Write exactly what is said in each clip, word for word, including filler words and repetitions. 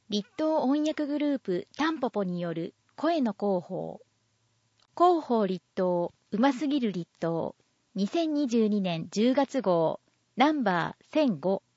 立東音訳グループタンポポによる声の広報。広報立東、うますぎる立東、にせんにじゅうにねんじゅうがつ号、ナンバーせんご。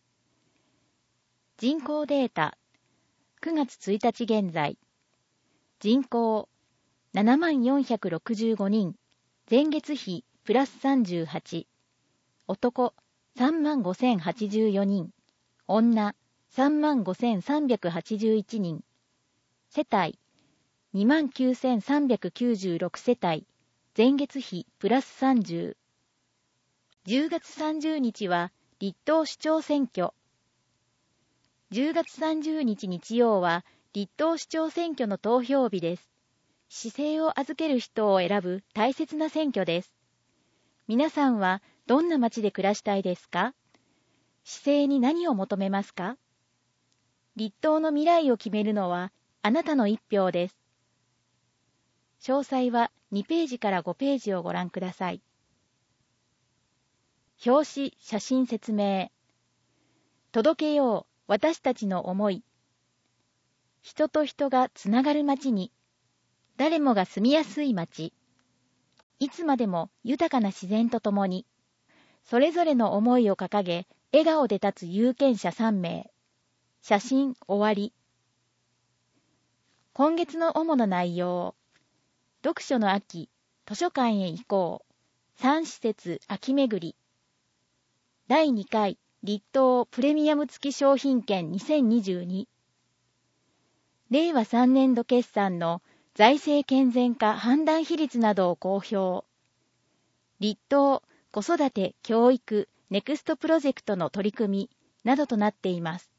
人口データ、くがつついたち現在。人口、ななまんよんひゃくろくじゅうごにん、前月比プラスさんじゅうはち。男、さんまんごせんはちじゅうよにん。女、さんまんごせんさんびゃくはちじゅういちにん。世帯、にまんきゅうせんさんびゃくきゅうじゅうろく世帯、前月比プラスさんじゅう。じゅうがつさんじゅうにちは立東市長選挙。じゅうがつさんじゅうにち日曜は立東市長選挙の投票日です。市政を預ける人を選ぶ大切な選挙です。皆さんはどんな町で暮らしたいですか？市政に何を求めますか？立東の未来を決めるのはあなたの一票です。詳細はにページからごページをご覧ください。表紙写真説明。届けよう私たちの思い。人と人がつながる町に、誰もが住みやすい町。いつまでも豊かな自然とともに、それぞれの思いを掲げ、笑顔で立つ有権者さんめい。写真終わり。今月の主な内容。読書の秋、図書館へ行こう。さん施設秋めぐり。だいにかい立東プレミアム付き商品券にせんにじゅうに。れいわさんねんど決算の財政健全化判断比率などを公表。立東子育て教育ネクストプロジェクトの取り組みなどとなっています。